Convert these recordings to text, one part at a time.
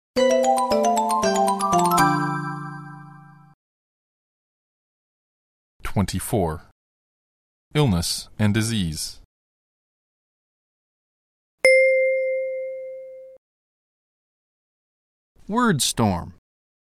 24. Illness and disease. Word storm.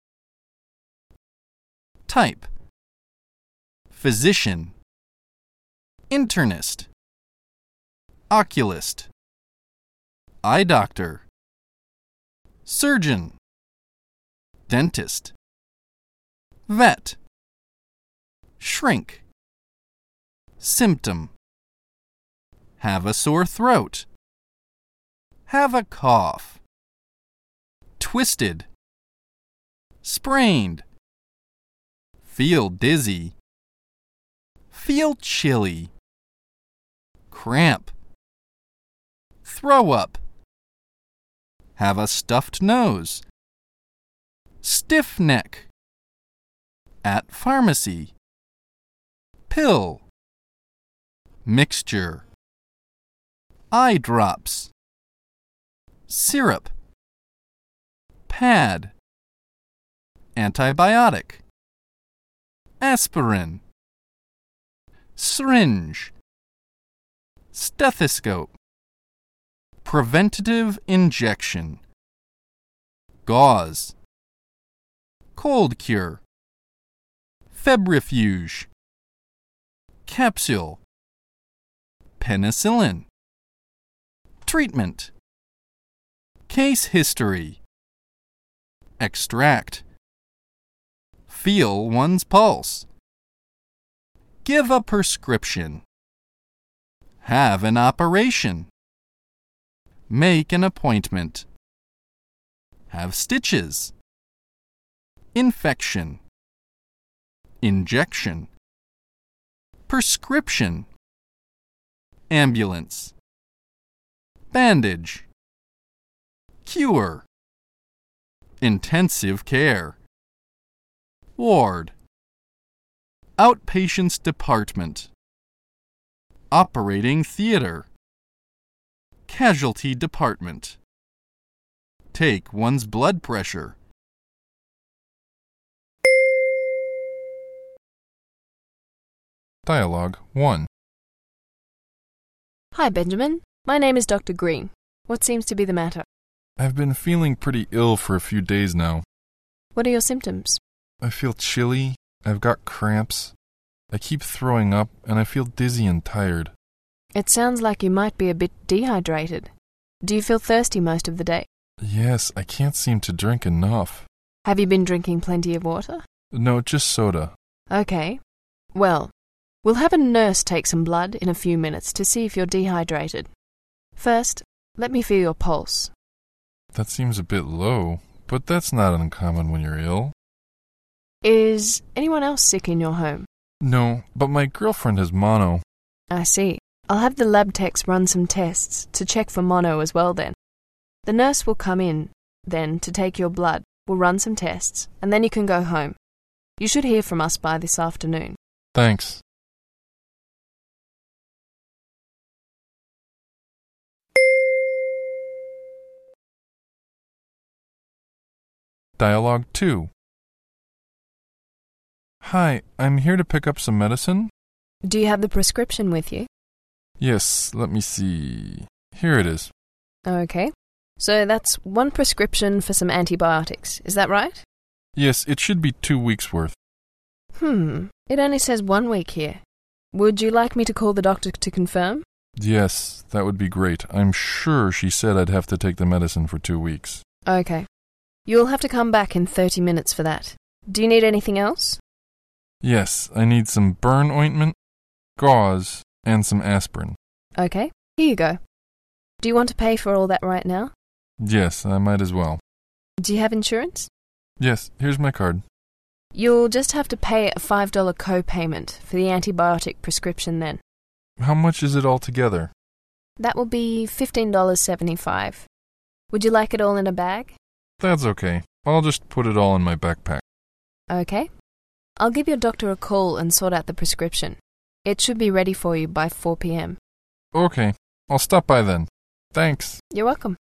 Type. Physician. Internist. Oculist. Eye doctor. Surgeon. Dentist. Vet. Shrink. Symptom. Have a sore throat. Have a cough. Twisted. Sprained. Feel dizzy. Feel chilly. Cramp. Throw up. Have a stuffed nose. Stiff neck. At pharmacy. Pill. Mixture. Eye drops. Syrup. Pad. Antibiotic. Aspirin. Syringe. Stethoscope. Preventative injection. Gauze. Cold cure. Febrifuge. Capsule. Penicillin. Treatment. Case history. Extract. Feel one's pulse. Give a prescription. Have an operation. Make an appointment. Have stitches. Infection. Injection. Prescription. Ambulance. Bandage. Cure. Intensive care. Ward. Outpatients department. Operating theater. Casualty department. Take one's blood pressure. Dialogue 1. Hi, Benjamin. My name is Dr. Green. What seems to be the matter? I've been feeling pretty ill for a few days now. What are your symptoms? I feel chilly, I've got cramps, I keep throwing up, and I feel dizzy and tired. It sounds like you might be a bit dehydrated. Do you feel thirsty most of the day? Yes, I can't seem to drink enough. Have you been drinking plenty of water? No, just soda. Okay. Well, we'll have a nurse take some blood in a few minutes to see if you're dehydrated. First, let me feel your pulse. That seems a bit low, but that's not uncommon when you're ill. Is anyone else sick in your home? No, but my girlfriend has mono. I see. I'll have the lab techs run some tests to check for mono as well then. The nurse will come in then to take your blood. We'll run some tests, and then you can go home. You should hear from us by this afternoon. Thanks. Dialogue 2. Hi, I'm here to pick up some medicine. Do you have the prescription with you? Yes, let me see. Here it is. Okay. So that's one prescription for some antibiotics. Is that right? Yes, it should be 2 weeks' worth. It only says 1 week here. Would you like me to call the doctor to confirm? Yes, that would be great. I'm sure she said I'd have to take the medicine for 2 weeks. Okay. You'll have to come back in 30 minutes for that. Do you need anything else? Yes, I need some burn ointment, gauze, and some aspirin. Okay, here you go. Do you want to pay for all that right now? Yes, I might as well. Do you have insurance? Yes, here's my card. You'll just have to pay a $5 co-payment for the antibiotic prescription then. How much is it all together? That will be $15.75. Would you like it all in a bag? That's okay. I'll just put it all in my backpack. Okay. I'll give your doctor a call and sort out the prescription. It should be ready for you by 4 p.m. Okay, I'll stop by then. Thanks. You're welcome.